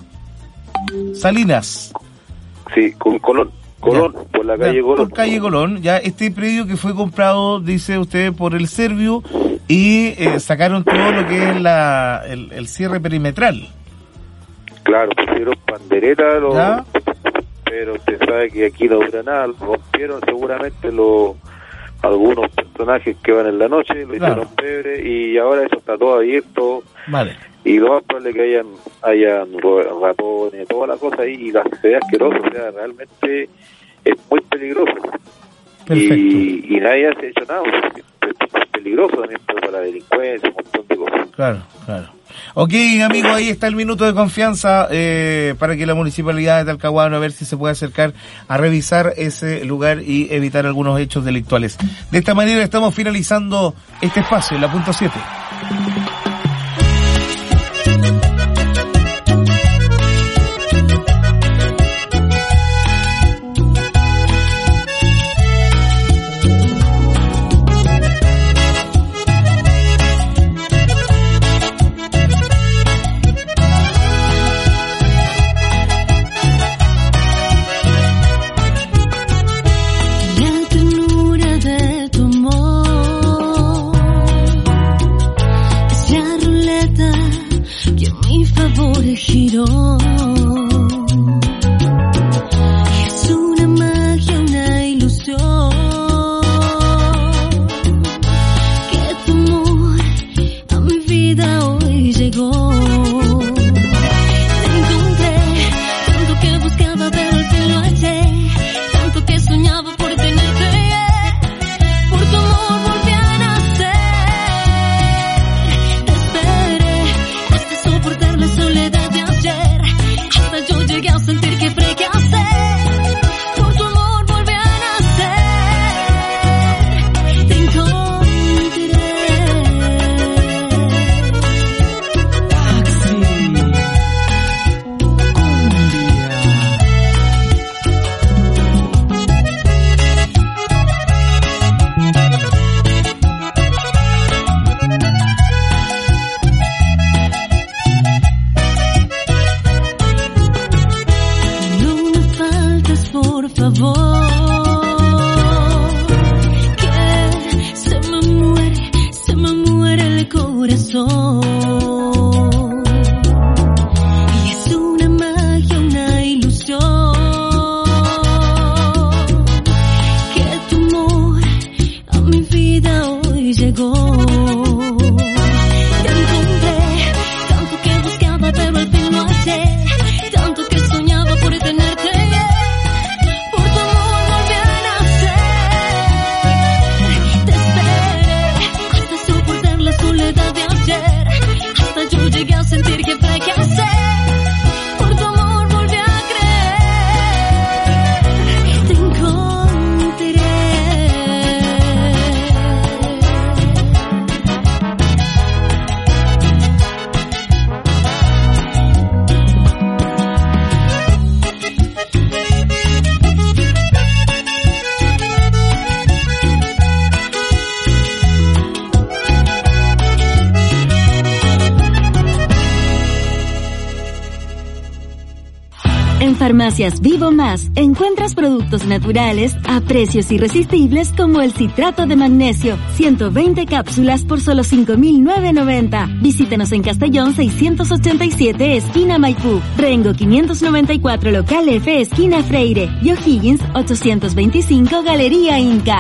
Salinas. Sí, con Colón. Colón, ya, por la calle ya, Colón. Por calle Colón, ya este predio que fue comprado, dice usted, por el Servio, y eh, sacaron todo lo que es la el, el cierre perimetral. Claro, pusieron pandereta, lo, pero usted sabe que aquí no dura nada, rompieron seguramente los algunos personajes que van en la noche, lo hicieron claro. pebre, y ahora eso está todo abierto. Vale. y lo más probable es que hayan, hayan ratones, toda la cosa ahí, y la se ve asqueroso, o sea, realmente es muy peligroso. Y, y nadie ha hecho nada, porque es peligroso también para la delincuencia, un montón de cosas. Claro, claro. Ok, amigo, ahí está el minuto de confianza eh, para que la Municipalidad de Talcahuano a ver si se puede acercar a revisar ese lugar y evitar algunos hechos delictuales. De esta manera estamos finalizando este espacio en la punto siete. Giró. Es una magia, una ilusión, que tu amor a mi vida hoy llegó. Te encontré, tanto que buscaba pero al fin lo hallé, tanto que soñaba por tenerte, por tu amor volví a nacer. Te esperé hasta soportar la soledad, hasta yo llegué a sentir que fracasé. Por tu amor volví a nacer. Te encontré. Taxi. Por favor, que se me muere, se me muere el corazón. Y es una magia, una ilusión, que tu amor a mi vida hoy llegó. Te encontré, tanto que buscaba pero al fin lo hallé, tanto que soñaba por tenerte. Hasta yo llegué a sentir que fracasé. Por tu amor volví a creer. Te encontré. En Farmacias Vivo Más encuentras productos naturales a precios irresistibles como el citrato de magnesio, ciento veinte cápsulas por solo cinco mil novecientos noventa. Visítanos en Castellón seiscientos ochenta y siete, esquina Maipú, Rengo quinientos noventa y cuatro, local F, esquina Freire, y O'Higgins ochocientos veinticinco, Galería Inca.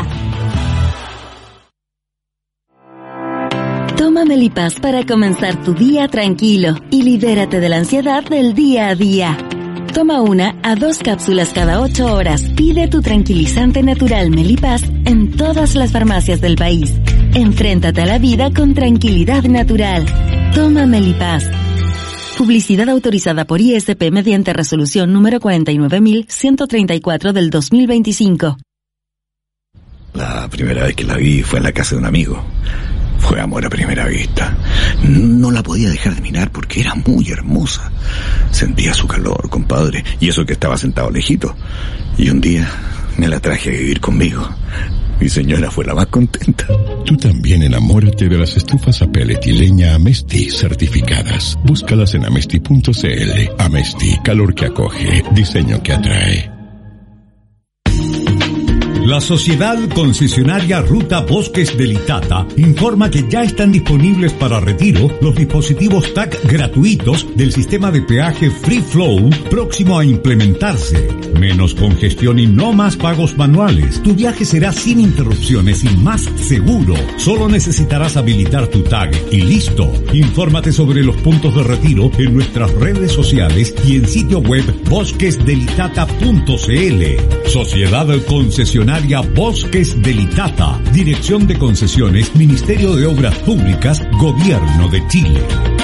Toma Melipaz para comenzar tu día tranquilo y libérate de la ansiedad del día a día. Toma una a dos cápsulas cada ocho horas. Pide tu tranquilizante natural Melipaz en todas las farmacias del país. Enfréntate a la vida con tranquilidad natural. Toma Melipaz. Publicidad autorizada por I S P mediante resolución número cuarenta y nueve mil ciento treinta y cuatro del dos mil veinticinco. La primera vez que la vi fue en la casa de un amigo. Fue amor a primera vista. No la podía dejar de mirar porque era muy hermosa. Sentía su calor, compadre, y eso que estaba sentado lejito. Y un día me la traje a vivir conmigo. Mi señora fue la más contenta. Tú también enamórate de las estufas a pellet y leña Amesti certificadas. Búscalas en amesti punto c l. Amesti, calor que acoge, diseño que atrae. La Sociedad Concesionaria Ruta Bosques del Itata informa que ya están disponibles para retiro los dispositivos T A C gratuitos del sistema de peaje Free Flow próximo a implementarse. Menos congestión y no más pagos manuales. Tu viaje será sin interrupciones y más seguro. Solo necesitarás habilitar tu tag y listo. Infórmate sobre los puntos de retiro en nuestras redes sociales y en sitio web bosques del itata punto c l. Sociedad Concesionaria Bosques del Itata. Dirección de Concesiones, Ministerio de Obras Públicas, Gobierno de Chile.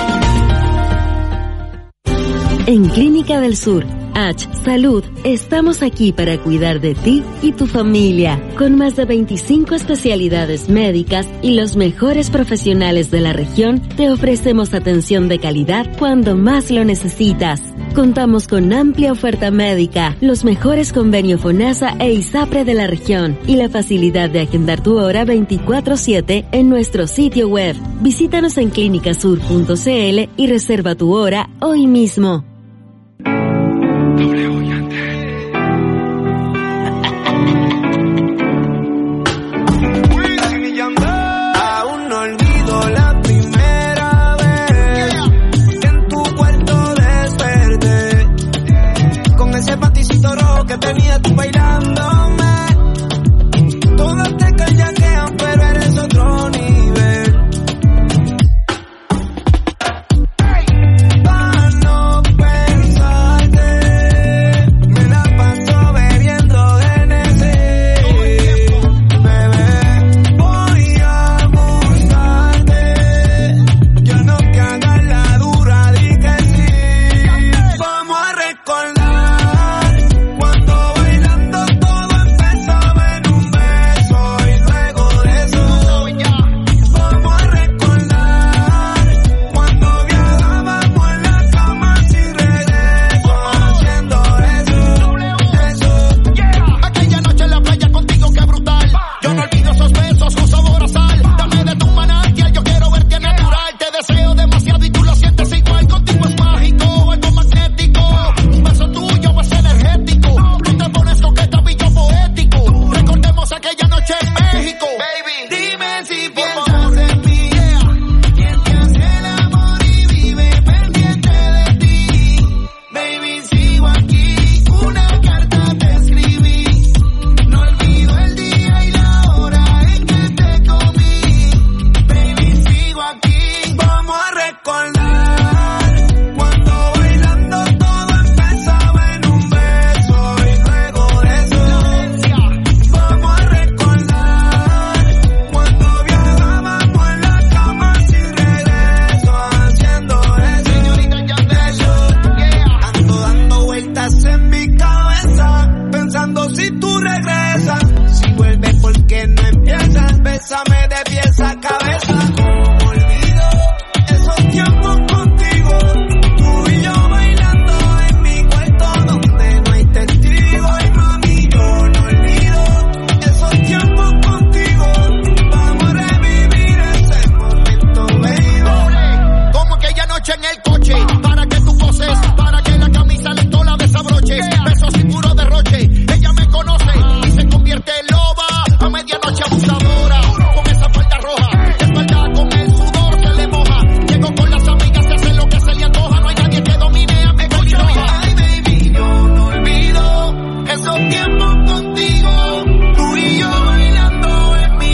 En Clínica del Sur, H Salud, estamos aquí para cuidar de ti y tu familia, con más de veinticinco especialidades médicas y los mejores profesionales de la región. Te ofrecemos atención de calidad cuando más lo necesitas. Contamos con amplia oferta médica, los mejores convenios FONASA e ISAPRE de la región y la facilidad de agendar tu hora veinticuatro siete en nuestro sitio web. Visítanos en clínicasur punto c l y reserva tu hora hoy mismo. Que tenía tú bailándome. Todas te callaquean, pero eres otro nivel. Pa' no pensarte, me la paso bebiendo Genesis. Bebé, voy a buscarte. Yo no que hagas la dura, di que sí. Vamos a recordar.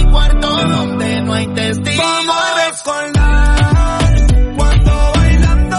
Vamos a recordar cuando bailando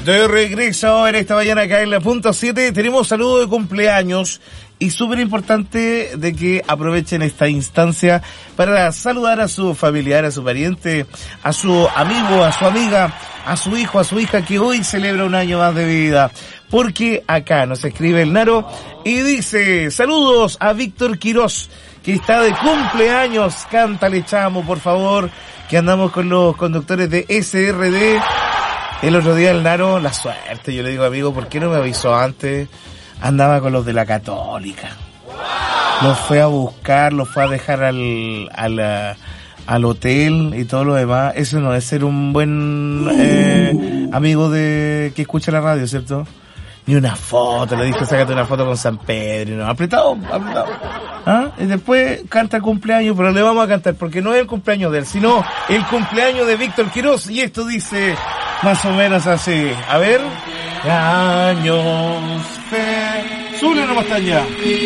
De regreso en esta mañana acá en la punto siete, tenemos saludo de cumpleaños y súper importante de que aprovechen esta instancia para saludar a su familiar, a su pariente, a su amigo, a su amiga, a su hijo, a su hija que hoy celebra un año más de vida. Porque acá nos escribe el Naro y dice, saludos a Víctor Quirós, que está de cumpleaños, cántale chamo, por favor, que andamos con los conductores de S R D. El otro día el Naro, la suerte, yo le digo, amigo, ¿por qué no me avisó antes? Andaba con los de la Católica. Los fue a buscar, los fue a dejar al, al, al hotel y todo lo demás. Eso no es ser un buen eh, amigo de que escucha la radio, ¿cierto? Ni una foto, le dije, sácate una foto con San Pedro, y no, apretado, apretado. ¿Ah? Y después canta el cumpleaños, pero le vamos a cantar, porque no es el cumpleaños de él, sino el cumpleaños de Víctor Quirós, y esto dice más o menos así. A ver. Años, fe. Sube nomás está allá.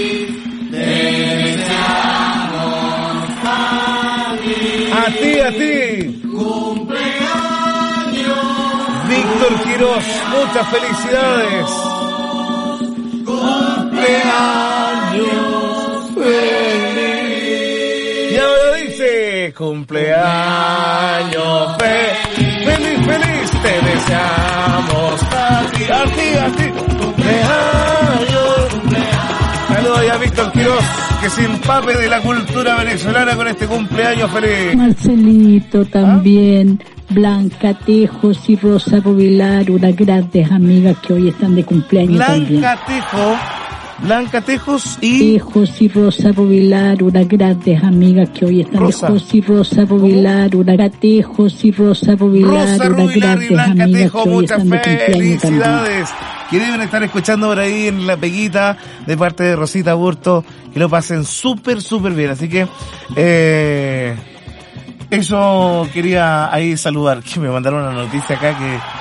A ti, a ti. Víctor Quirós, muchas felicidades. Cumpleaños feliz. Y ahora dice, cumpleaños feliz, feliz, feliz, te deseamos a ti, a ti, a ti. Cumpleaños, cumpleaños. Saludos a Víctor Quirós, que se empape de la cultura venezolana con este cumpleaños feliz. Marcelito también. ¿Ah? Blanca Tejos y Rosa Rubilar, unas grandes amigas que hoy están de cumpleaños Blanca también. Tejo, Blanca Tejos y... Tejos y Rosa Rubilar, unas grandes amigas que hoy están Rosa. de Tejos y Rosa Rubilar, una Tejos y Rosa Rubilar, Rosa unas Rubilar grandes y Blanca amigas Tejo, que hoy muchas están de cumpleaños también. felicidades. Que deben estar escuchando por ahí en la peguita de parte de Rosita Burto, que lo pasen súper, súper bien. Así que, eh... eso quería ahí saludar, que me mandaron una noticia acá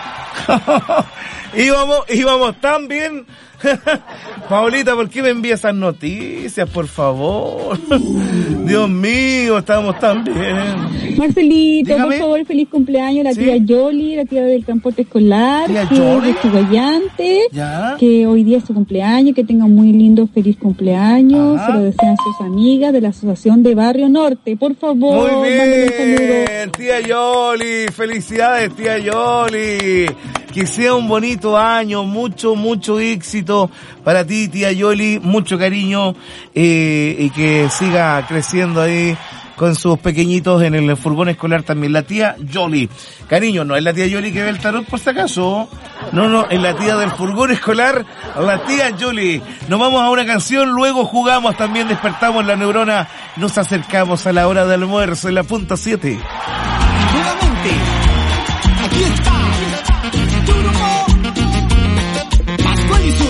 que íbamos, íbamos tan bien. Paulita, ¿por qué me envía esas noticias, por favor? Dios mío, estábamos tan bien. Marcelito, Dígame. por favor, feliz cumpleaños a la ¿Sí? tía Yoli, la tía del transporte escolar, ¿Tía que Yoli? es de Chugallante, ¿Ya? que hoy día es su cumpleaños, que tenga un muy lindo, feliz cumpleaños, Ajá. se lo desean sus amigas de la Asociación de Barrio Norte, por favor, Muy mándenle un saludo. bien, tía Yoli, felicidades tía Yoli, que sea un bonito año, mucho, mucho éxito para ti tía Yoli, mucho cariño eh, y que siga creciendo ahí con sus pequeñitos en el furgón escolar también, la tía Yoli. Cariño, no es la tía Yoli que ve el tarot por si acaso, no, no, es la tía del furgón escolar, la tía Yoli. Nos vamos a una canción, luego jugamos, también despertamos la neurona, nos acercamos a la hora del almuerzo en la punta siete. Nuevamente, aquí está, Turbo, Pascual y su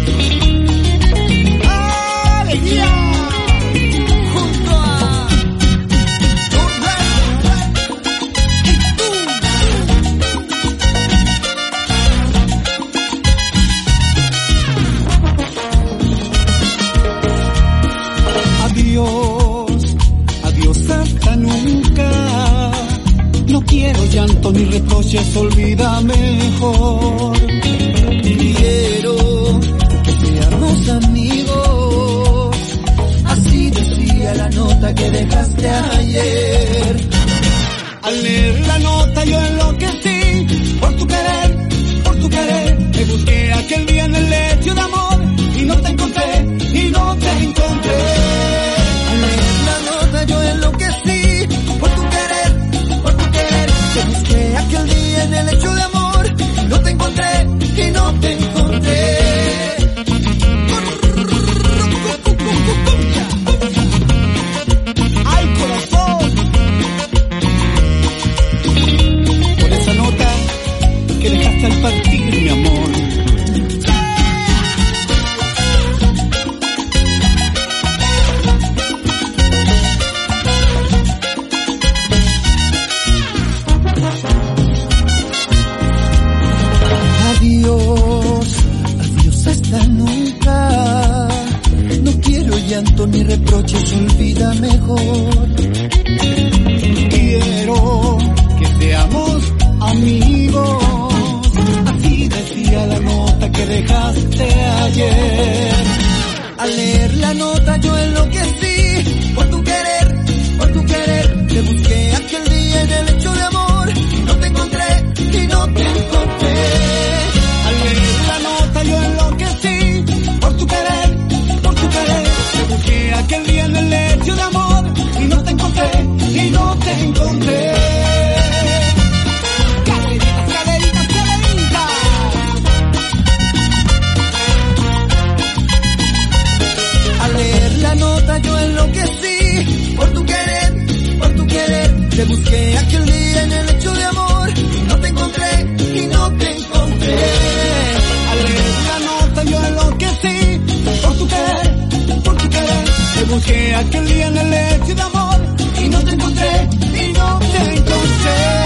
alegría, junto a adiós, adiós hasta nunca. No quiero llanto ni reproches, olvida mejor. Quiero que seamos amigos, así decía la nota que dejaste ayer. Al leer la nota yo enloquecí, por tu querer, por tu querer. Me busqué aquel día en el lecho de amor, y no te encontré, y no te encontré. Al leer la nota yo enloquecí, por tu querer, por tu querer. Te busqué aquel día en el lecho de amor, no te encontré, y no te encontré. ¡Ay, corazón! Por esa nota que dejaste al partir, mi amor. Adiós, adiós hasta nunca. No quiero llanto ni reproches, olvida mejor. Quiero que seamos amigos, así de lea la nota que dejaste ayer. Al leer la nota yo enloquecí por tu querer, por tu querer. Te busqué aquel día en el lecho de amor y no te encontré, y no te encontré. Al leer la nota yo enloquecí por tu querer, por tu querer. Te busqué aquel día en el lecho de amor y no te encontré, y no te encontré. Caleritas, caleritas, caleritas. Al leer la nota yo enloquecí por tu querer, por tu querer. Te busqué aquel día en el lecho de amor y no te encontré, y no te encontré. Al leer la nota yo enloquecí por tu querer, por tu querer. Te busqué aquel día en el lecho de amor y no te encontré, y no te encontré.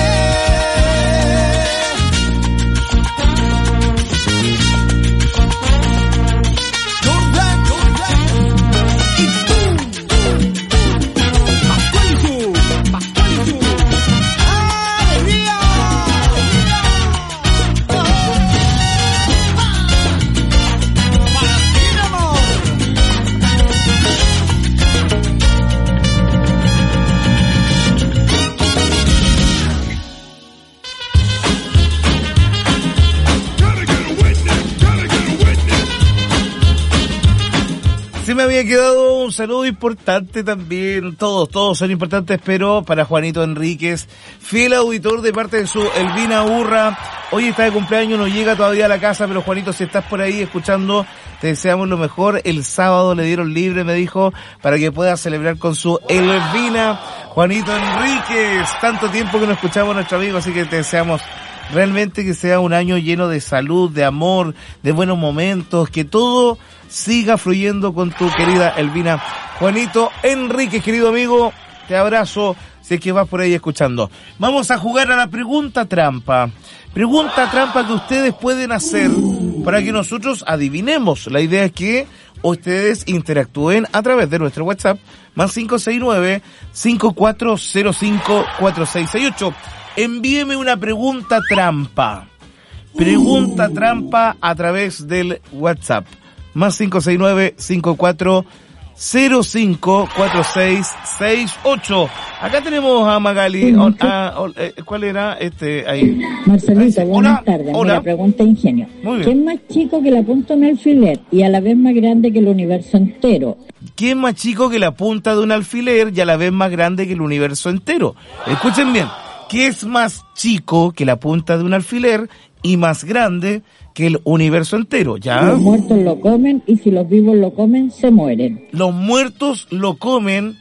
Se me había quedado un saludo importante también, todos, todos son importantes, pero para Juanito Enríquez, fiel auditor de parte de su Elvina Urra. Hoy está de cumpleaños, no llega todavía a la casa, pero Juanito, si estás por ahí escuchando, te deseamos lo mejor. El sábado le dieron libre, me dijo, para que pueda celebrar con su Elvina. Juanito Enríquez, tanto tiempo que no escuchamos a nuestro amigo, así que te deseamos realmente que sea un año lleno de salud, de amor, de buenos momentos, que todo siga fluyendo con tu querida Elvina. Juanito Enríquez, querido amigo, te abrazo si es que vas por ahí escuchando. Vamos a jugar a la pregunta trampa. Pregunta trampa que ustedes pueden hacer para que nosotros adivinemos. La idea es que ustedes interactúen a través de nuestro WhatsApp, más cinco seis nueve, cinco cuatro cero cinco, cuatro seis seis ocho. Envíeme una pregunta trampa. Pregunta trampa a través del WhatsApp. Más cinco seis nueve, cinco cuatro cero cinco, cuatro seis seis ocho. Acá tenemos a Magali. Oh, ah, oh, eh, ¿Cuál era? Este, ahí. Marcelito, buenas Hola. tardes. Hola. Mira, pregunta ingenio. Muy bien. ¿Quién es más chico que la punta de un alfiler y a la vez más grande que el universo entero? ¿Quién más chico que la punta de un alfiler y a la vez más grande que el universo entero? Escuchen bien. ¿Qué es más chico que la punta de un alfiler y más grande que el universo entero? ¿Ya? Los muertos lo comen y si los vivos lo comen, se mueren. Los muertos lo comen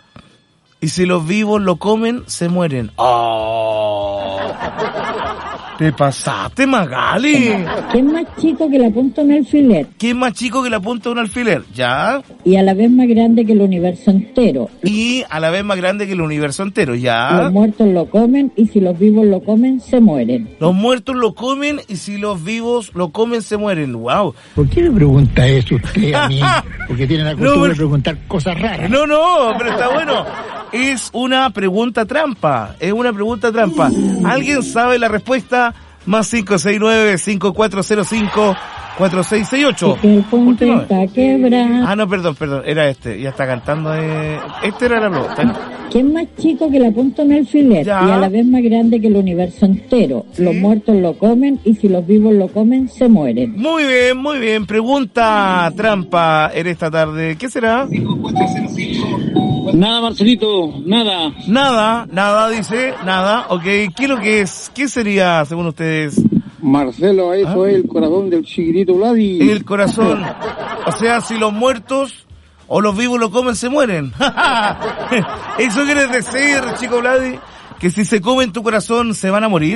y si los vivos lo comen, se mueren. ¡Oh! ¿Te pasaste, Magali? ¿Quién es más chico que la punta de un alfiler? ¿Quién es más chico que la punta de un alfiler? ¿Ya? Y a la vez más grande que el universo entero. Y a la vez más grande que el universo entero. ¿Ya? Los muertos lo comen y si los vivos lo comen, se mueren. Los muertos lo comen y si los vivos lo comen, se mueren. ¡Wow! ¿Por qué me pregunta eso usted a mí? Porque tienen la costumbre no, pero... de preguntar cosas raras. No, no, pero está bueno. Es una pregunta trampa. Es una pregunta trampa. ¿Alguien sabe la respuesta? Más cinco seis nueve, cinco cuatro cero cinco, cuatro seis seis ocho. El puente está quebrado. Ah, no, perdón, perdón. Era este. Ya está cantando. Eh... Este era la pregunta. ¿Quién es más chico que la punta de un alfiler ya. y a la vez más grande que el universo entero? ¿Sí? Los muertos lo comen y si los vivos lo comen, se mueren. Muy bien, muy bien. Pregunta trampa en esta tarde. ¿Qué será? Nada, Marcelito, nada. Nada, nada, dice, nada. Ok, ¿qué es lo que es? ¿Qué sería, según ustedes? Marcelo, eso ah. es el corazón del chiquitito Vladi. El corazón. O sea, si los muertos o los vivos lo comen, se mueren. ¿Eso quiere decir, chico Vladi, que si se comen tu corazón, se van a morir?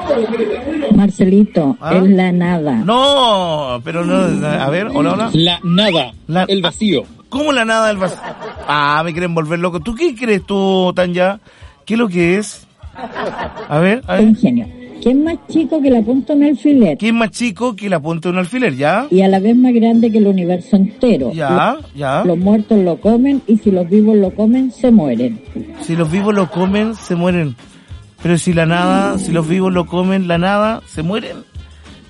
Marcelito, ¿ah? Es la nada. No, pero no, a ver, hola, hola. La nada, la... el vacío. ¿Cómo la nada del vacío? Ah, me quieren volver loco. ¿Tú qué crees tú, Tanya? ¿Qué es lo que es? A ver, a ver. Ingenio. ¿Quién es más chico que la punta de un alfiler? ¿Quién es más chico que la punta de un alfiler? ¿Ya? Y a la vez más grande que el universo entero. ¿Ya? Los, ¿Ya? Los muertos lo comen y si los vivos lo comen, se mueren. Si los vivos lo comen, se mueren. Pero si la nada, si los vivos lo comen, la nada, se mueren.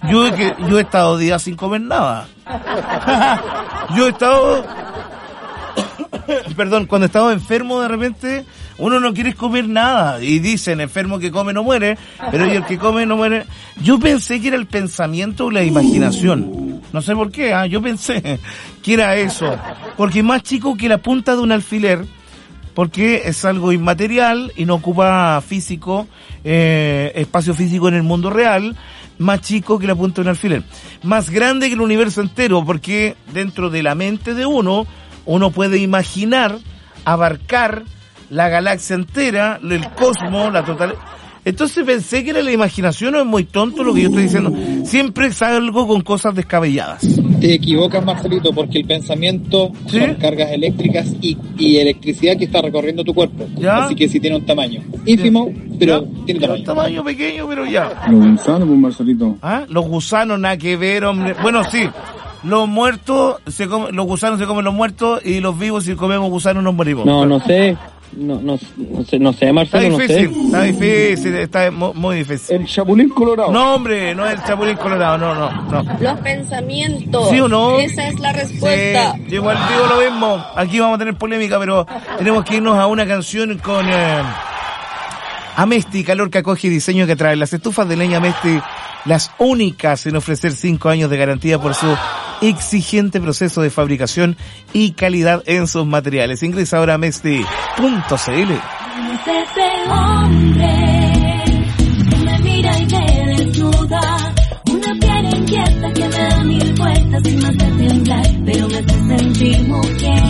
Yo, que, yo he estado días sin comer nada. Yo he estado... Perdón, cuando he estado enfermo de repente, uno no quiere comer nada. Y dicen, enfermo que come no muere, pero el que come no muere. Yo pensé que era el pensamiento o la imaginación. No sé por qué, ¿ah? Yo pensé que era eso. Porque es más chico que la punta de un alfiler, porque es algo inmaterial y no ocupa físico, eh, espacio físico en el mundo real, más chico que la punta de un alfiler. Más grande que el universo entero, porque dentro de la mente de uno, uno puede imaginar, abarcar la galaxia entera, el cosmos, la total... Entonces pensé que era la imaginación, o es muy tonto lo que yo estoy diciendo. Siempre salgo con cosas descabelladas. Te equivocas, Marcelito, porque el pensamiento ¿sí? son cargas eléctricas y, y electricidad que está recorriendo tu cuerpo. ¿Ya? Así que sí tiene un tamaño ínfimo, pero ¿ya? tiene tamaño. Un tamaño pequeño, pero ya. Los gusanos, pues, Marcelito. ¿Ah? Los gusanos, nada que ver, hombre. Bueno, sí. Los muertos, se comen, los gusanos se comen los muertos, y los vivos, si comemos gusanos, nos morimos. No, no sé. No, no, no sé, no sé, Marcelo, está difícil, no sé. Está difícil, está muy, muy difícil. El chapulín colorado. No, hombre, no es el chapulín colorado, no, no, no. Los pensamientos. ¿Sí o no? Esa es la respuesta. Sí, yo igual digo lo mismo. Aquí vamos a tener polémica, pero tenemos que irnos a una canción con eh, Amesti, calor que acoge y diseño que trae. Las estufas de leña Amesti, las únicas en ofrecer cinco años de garantía por su exigente proceso de fabricación y calidad en sus materiales. Ingresa ahora a amesti punto c l. Ese hombre que me mira y me desnuda, una piel inquieta que me da mil vueltas y me hace temblar, pero me hace sentir mujer.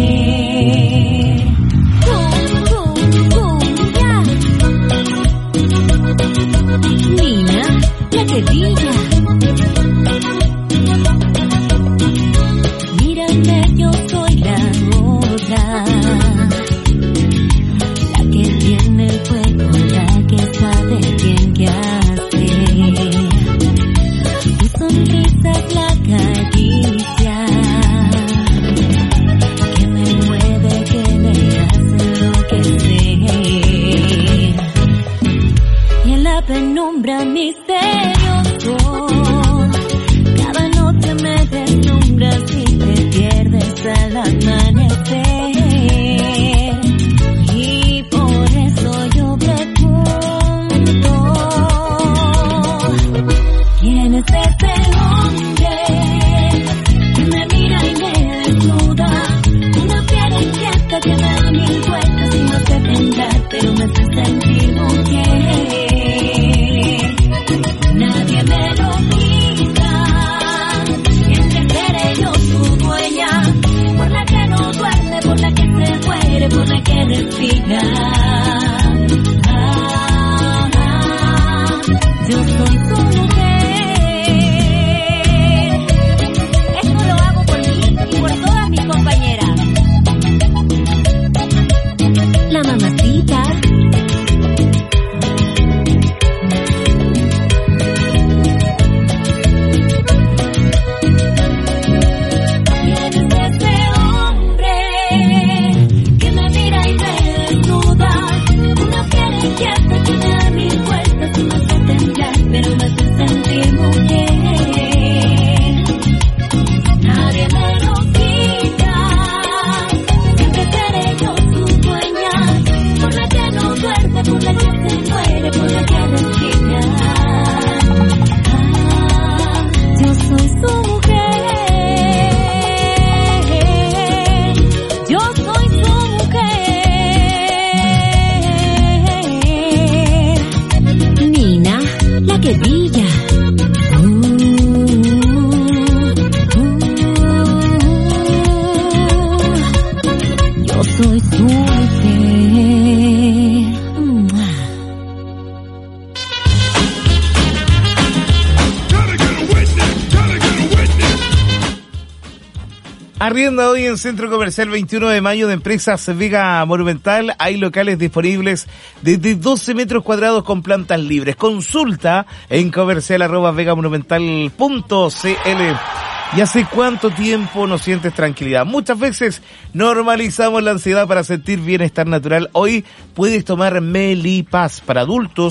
Uh, uh, uh, yeah. Niña, la que brilla. Yo soy la otra, la que tiene el fuego, la que sabe bien qué hacer. Tu sonrisa es la caricia que me mueve, que me hace enloquecer. Y en la penumbra misterioso, cada noche me deslumbras y te pierdes al amanecer, y por eso yo pregunto, ¿quién es ese hombre que me mira y me desnuda? Una piel inquieta que me da mil vueltas y me hace temblar, pero me hace sentir mujer. Nadie me lo quita, entre yo su dueña, por la que no duerme, por la que se muere, por la que respira. Ah, ah, yo soy su mujer. Esto lo hago por mí y por todas mis compañeras. La mamacita. Arrienda hoy en Centro Comercial veintiuno de mayo de Empresas Vega Monumental. Hay locales disponibles desde doce metros cuadrados con plantas libres. Consulta en comercial arroba vegamonumental punto c l. ¿Y hace cuánto tiempo no sientes tranquilidad? Muchas veces normalizamos la ansiedad para sentir bienestar natural. Hoy puedes tomar Melipaz para adultos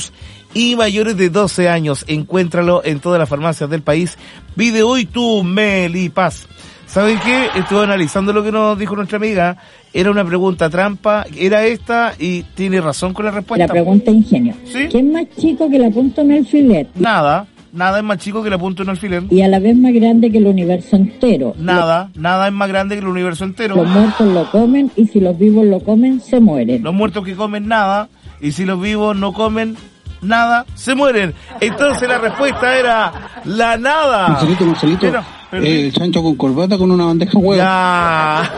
y mayores de doce años. Encuéntralo en todas las farmacias del país. Pide hoy tu Melipaz. ¿Saben qué? Estuve analizando lo que nos dijo nuestra amiga. Era una pregunta trampa, era esta, y tiene razón con la respuesta. La pregunta ingenio. ¿Sí? ¿Qué es más chico que la punta de un alfiler? Nada, nada es más chico que la punta de un alfiler. Y a la vez más grande que el universo entero. Nada, lo... nada es más grande que el universo entero. Los muertos lo comen y si los vivos lo comen, se mueren. Los muertos que comen nada, y si los vivos no comen nada, se mueren. Entonces la respuesta era la nada. Marcelito, Marcelito, era, eh, el chancho con corbata con una bandeja huevo. Ya.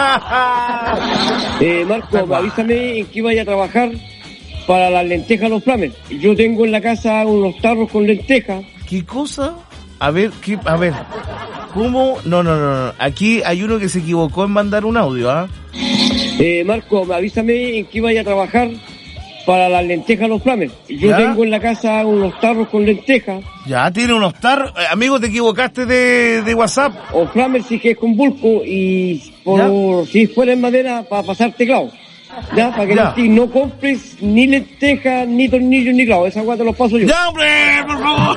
eh, Marco, avísame en qué vaya a trabajar para las lentejas los flames. Yo tengo en la casa unos tarros con lentejas. ¿Qué cosa? A ver, ¿qué? A ver. ¿Cómo? No, no, no, no. Aquí hay uno que se equivocó en mandar un audio, ¿ah? ¿eh? Eh, Marco, avísame en qué vaya a trabajar para las lentejas los flames. Yo ¿Ya? tengo en la casa unos tarros con lentejas. Ya, tiene unos tarros. Eh, amigo, te equivocaste de, de WhatsApp. O flames sí que es con bulco y por ¿Ya? si fuera en madera para pasar teclado. Ya, para que no, no compres ni lentejas, ni tornillos, ni clavos. Esa agua te los paso yo. ¡Ya, hombre! ¡Por favor!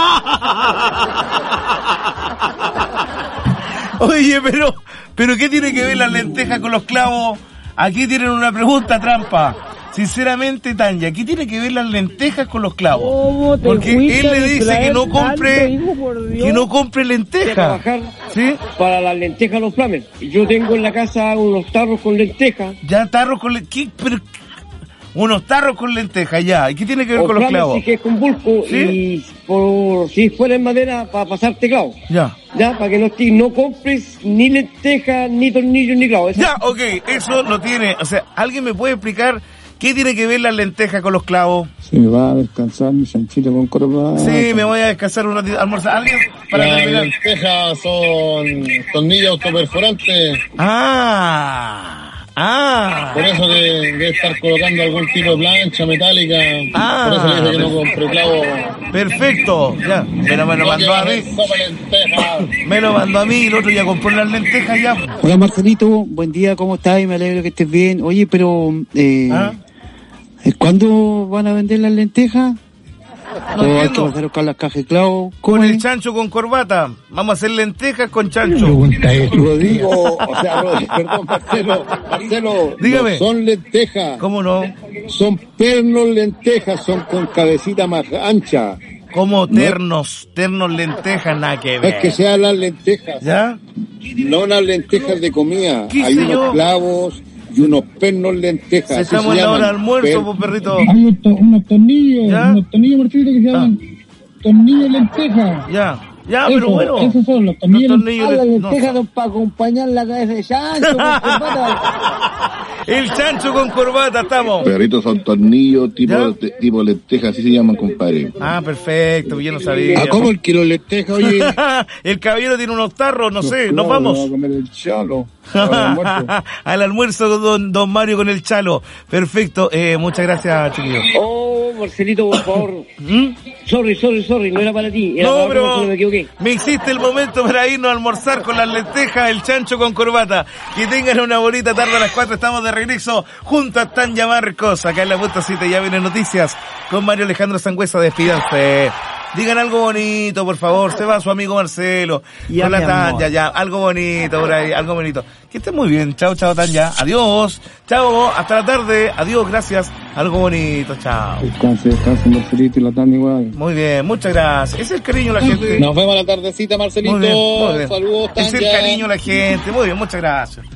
Oye, pero, pero ¿qué tiene que ver las lentejas con los clavos? Aquí tienen una pregunta trampa. Sinceramente, Tanya, ¿qué tiene que ver las lentejas con los clavos? Porque él le dice que no compre, tanto, que no compre lentejas. Trabajar ¿Sí? para las lentejas los flames. Yo tengo en la casa unos tarros con lentejas. Ya, tarros con lentejas. Pero unos tarros con lentejas, ya. ¿Y qué tiene que ver o con los clavos? Sí, que es con bulco ¿Sí? y por si fuera en madera para pasar teclado. Ya. Ya, para que no, no compres ni lentejas, ni tornillos, ni clavos. Ya, ok, eso lo tiene. O sea, ¿alguien me puede explicar qué tiene que ver las lentejas con los clavos? Se me va a descansar mi chanchito con corbata. Sí, me voy a descansar un ratito, almorzar. ¿Alguien? Para las terminar? Lentejas son tornillos autoperforantes. Ah... Ah. Por eso que debe estar colocando algún tipo de plancha metálica. Ah. Por eso le dije que no compré clavo. Perfecto. Ya. Pero me lo mandó a mí. Me lo mandó a mí y el otro ya compró las lentejas ya. Hola Marcelito, buen día, ¿cómo estás? Me alegro que estés bien. Oye, pero eh, ¿Ah? ¿cuándo van a vender las lentejas? No ¿O hay que pasar a buscar las cajas de clavo? Con el chancho con corbata. Vamos a hacer lentejas con chancho. Rodrigo, o sea, Rodrigo, perdón, Marcelo, Marcelo. Dígame. No son lentejas. ¿Cómo no? Son pernos lentejas, son con cabecita más ancha. ¿Cómo ternos? ¿No? Ternos lentejas, nada que ver. Es que sean las lentejas. ¿Ya? No las lentejas de comida. Hay unos yo? clavos y unos pernos lentejas. Estamos en la hora de almuerzo, pues, perrito. Hay unos tornillos, ¿Ya? unos tornillos, Marcelito, que se llaman ah. tornillos lentejas. Ya, ya, Eso, pero bueno. Esos son los tornillos, los tornillos lentejas. Le... Las lentejas no. para acompañar la cabeza de chancho con corbata. El chancho con corbata, estamos. Perritos son tornillos tipo, de, tipo lentejas, así se llaman, compadre. Ah, perfecto, yo no sabía. ¿Ah, cómo el kilo de lentejas, oye? El caballero tiene unos tarros, no sé, no, nos vamos. Vamos a comer el chalo. Al almuerzo, don, don Mario con el chalo. Perfecto, eh, muchas gracias, chiquillo. Oh, Marcelito, por favor. ¿Mm? Sorry, sorry, sorry, no era para ti. Era no, para pero otro, me equivoqué. Me hiciste el momento para irnos a almorzar con las lentejas, el chancho con corbata. Que tengan una bonita tarde a las cuatro. Estamos de regreso junto a Tanya Marcos. Acá en la Punta Cita ya vienen noticias con Mario Alejandro Sangüesa. Despídanse. Digan algo bonito, por favor. Se va su amigo Marcelo. Ya, con la Tanya, ya. Algo bonito por ahí, algo bonito. Que esté muy bien. Chao, chao, Tanya. Adiós. Chao. Hasta la tarde. Adiós, gracias. Algo bonito. Chao. Descanse, descanse, Marcelito y la Tanya igual. Muy bien, muchas gracias. Es el cariño de la gente. Nos vemos a la tardecita, Marcelito. Muy bien, muy bien. Saludos, Tanya. Es el cariño de la gente. Muy bien, muchas gracias.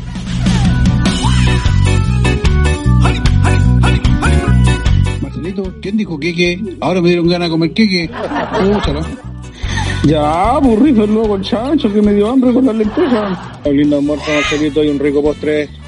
¿Quién dijo queque? Ahora me dieron ganas de comer queque. Escúchalo. Ya, aburrí, luego con chancho que me dio hambre con las lentejas. Un lindo almuerzo, Marcelito, y un rico postre.